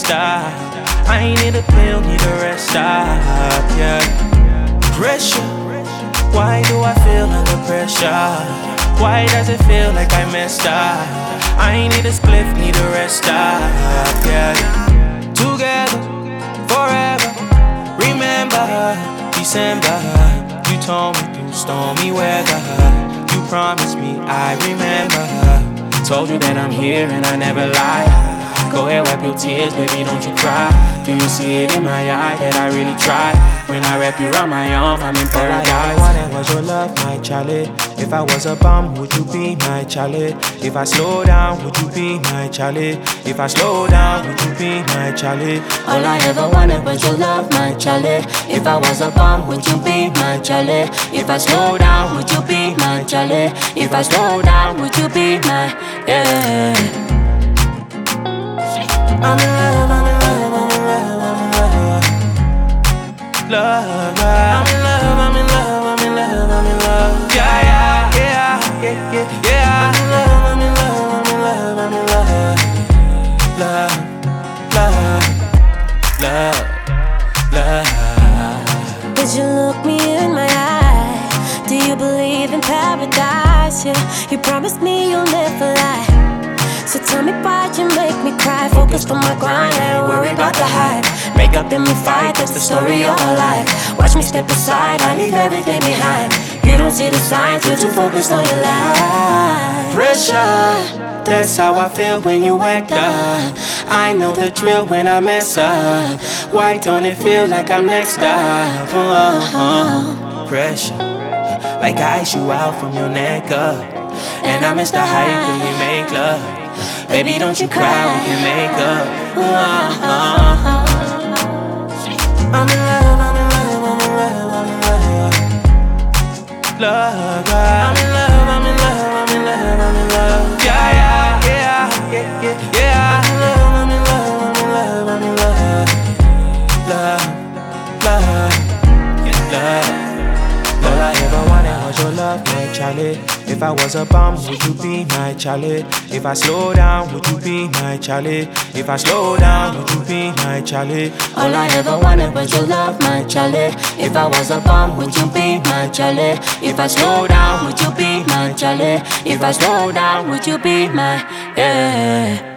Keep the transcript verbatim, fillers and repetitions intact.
messed up. I ain't need a pill, need a rest stop, yeah. Pressure, why do I feel under pressure? Why does it feel like I messed up? I ain't need a spliff, need a rest stop, yeah. Together, forever, remember, December. You told me through stormy weather. You promised me I remember. Told you that I'm here and I never lie. Go ahead, wipe your tears, baby, don't you cry. Do you see it in my eye that I really try? When I wrap you around my arm, I'm in paradise. All I ever wanted was your love, my Charlie. If I was a bum, would you be my Charlie? If I slow down, would you be my Charlie? If I slow down, would you be my Charlie? All I ever wanted was your love, my Charlie. If I was a bum, would you be my Charlie? If I slow down, would you be my Charlie? If I slow down, would you be my, yeah. I'm in love, I'm in love, I'm in love, I'm in love. Love, I'm in love, I'm in love, I'm in love, I'm in love. Yeah, yeah, yeah, yeah, yeah, yeah. I'm in love, I'm in love, I'm in love, I'm in love. Love, love, love, love. Would you look me in my eye? Do you believe in paradise? Yeah, you promised me you'll never lie. So tell me why you make me cry. Focused on my grind, I ain't worried about the hype. Break up and we fight, that's the story of our life. Watch me step aside, I leave everything behind. You don't see the signs, you're too focused on your life. Pressure, that's how I feel when you act up. I know the drill when I mess up. Why don't it feel like I'm next up? Uh-huh. Pressure, like I ice you out from your neck up. And I miss the hype when we make love. Baby, don't you cry, we can make up. Uh-huh. I'm in love, I'm in love, I'm in love, I'm in love. Love, I'm in love, I'm in love, I'm in love, I'm in love. Yeah, yeah, yeah, yeah, yeah, yeah. I'm in love, I'm in love, I'm in love, I'm in love. Love, love, love. All I ever wanted was your love, my Charlie. If I was a bum, would you be my Charlie? If I slow down, would you be my Charlie? If I slow down, would you be my Charlie? All I ever wanted was your love, my Charlie. If I was a bum, would you be my Charlie? If I slow down, would you be my Charlie? If I slow down, would you be my, yeah.